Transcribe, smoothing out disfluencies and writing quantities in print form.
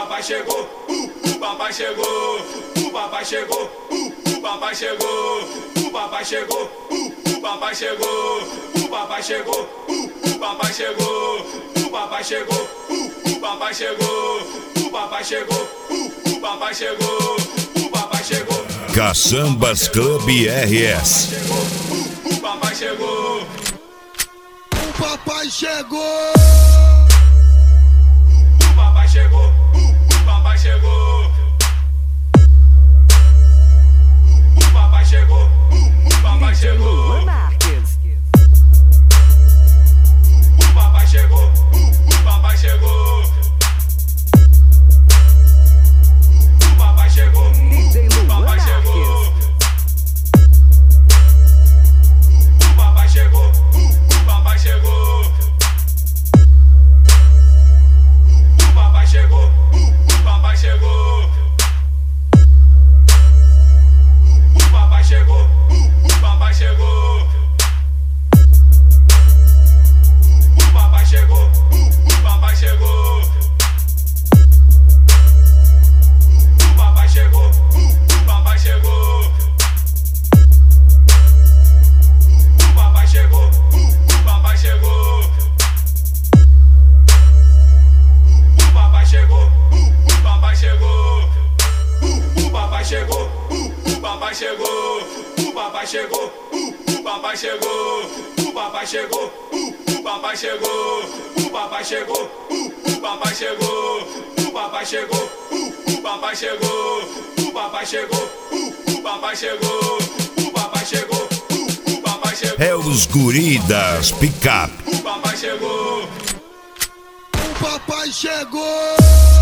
papai chegou, o papai chegou, o papai chegou, o papai chegou, o papai chegou, o papai chegou, o papai chegou, o papai chegou, o papai chegou, o papai chegou, o papai chegou, o papai chegou, o papai chegou. Caçambas Club RS. O papai chegou, o papai chegou. O papai chegou, o papai chegou. O papai chegou, o papai chegou. O papai chegou, o papai chegou. O papai chegou, o papai chegou. O papai chegou, o papai chegou. O papai chegou, o papai chegou. O papai chegou, o papai chegou. O papai chegou, o papai chegou. O papai chegou, o papai chegou. O papai chegou, o papai chegou. O papai chegou, o papai chegou. O papai chegou, o papai chegou. O papai chegou, o papai chegou. O papai chegou, o papai chegou. O papai chegou, o papai chegou. O papai chegou, o papai chegou. O papai chegou, o papai chegou. O papai chegou, o papai chegou. É os guri das picape. O papai chegou. O papai chegou.